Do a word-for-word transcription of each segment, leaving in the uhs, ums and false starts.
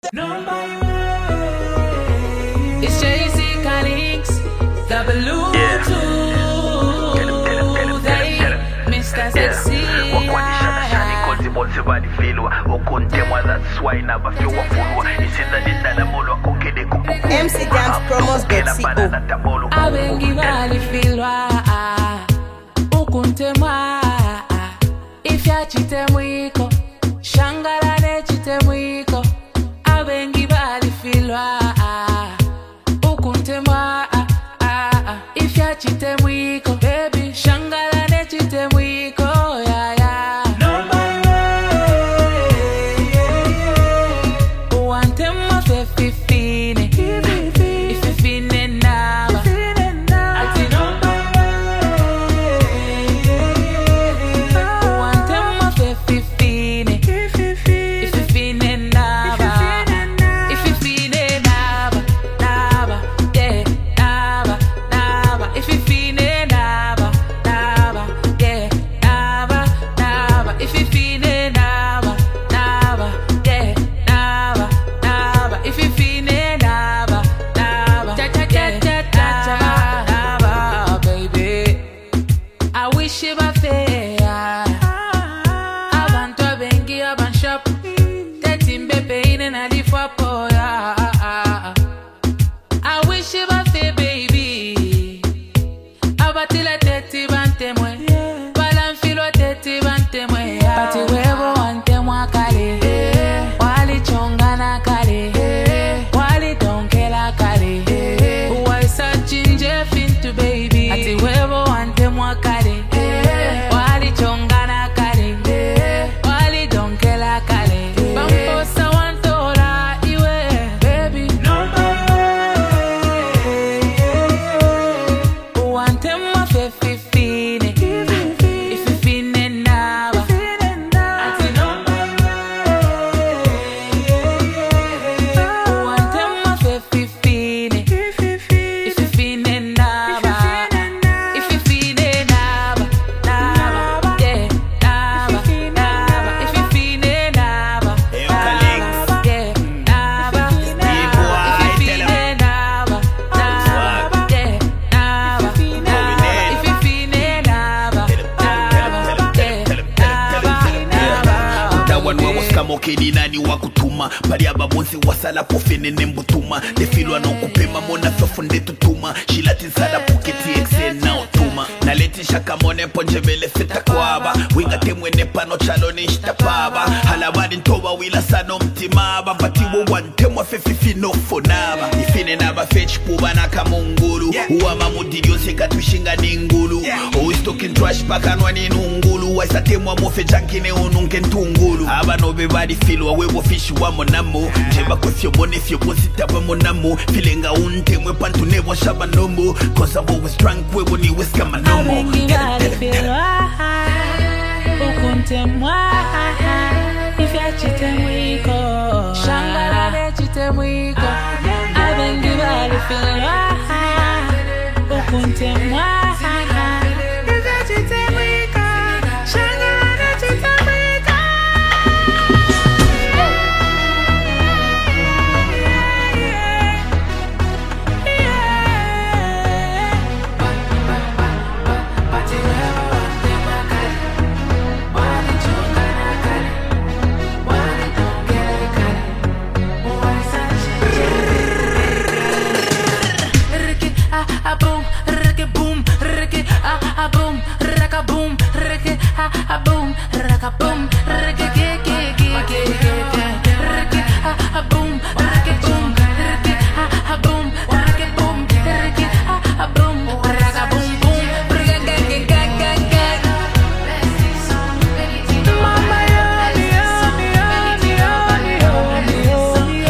It's Jay-Z Calix, double yeah. Mister Sexy. M C Dance Promos dot co. Abengi bali filwa ukuntemwa ifya chitemwiko shangala ne chitemwiko abengi bali filwa ukuntemwa ifya chitemwiko baby shangala ne chitemwiko ya ya uantemwa fefifine ififine naba ati uantemwa fefifine ififine naba ififine naba naba yeah naba naba ififine naba naba yeah naba naba ififine naba naba yeah naba naba ififine naba naba cha cha cha cha cha naba baby I wish you were fair abantu abengi abanshop tetimbe pain and I for ya I wish you were fair baby abatile teti bantemwe balanfilo teti bantemwe pati webo wantemwa kale wali chongana kale wali donkela kale why such in Jeff into baby ati webo wantemwa kale wali chongana kale wali donkela kale bamposa wantola iwe baby wantemwa fefifine ififine naba ati wantemwa fefifine ififine naba ififine naba naba yeah naba naba ififine naba Hey, Calix. yeah naba ififine naba naba yeah naba naba ififine naba naba yeah naba Tawanwa waskamo kedi nani wakutuma pari ababonsi wasala pofene nembutuma defilwa na kupema mona sofunde tutuma shilati zala puketi exe na otuma naleti shaka mone ponjebele feta kwaba winga temwene pano chalo nishtapaba halabadi ntoba wila sano mtimaba pati wo wantemwa fefifi no fonaba ifine naba fetch puba na kamungulu uwa mamudilio seka tushinga ningulu always talking trash pakanwa ni nungulu waisa temwa mofe jankine ununke ntungulu aba no bebadi filwa webo fish wa monamo jeba kwefyo mone fyo posita ba monamo filenga untemwe pantu nebo shaba nombo cause I'm always drunk webo ni weska manomo abengi bali filwa ukuntemwa ifya chitemwiko shangala ne chitemwiko abengi bali filwa ukuntemwa ifya chitemwiko shangala ne chitemwiko a boom, raka boom, raka a boom, raka boom, raka a boom, raka boom, raka ge ge ge ge ge, raka a boom, raka boom, raka a boom, raka boom, raka a boom, raka boom boom, raka ge ge ge ge ge. Mama yo yo yo yo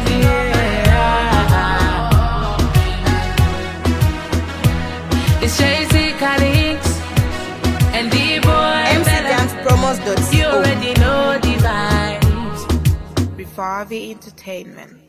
It's Jay-Z Calix and D-Boy M C Dance Promos dot You co. already know the vibes. Before the entertainment.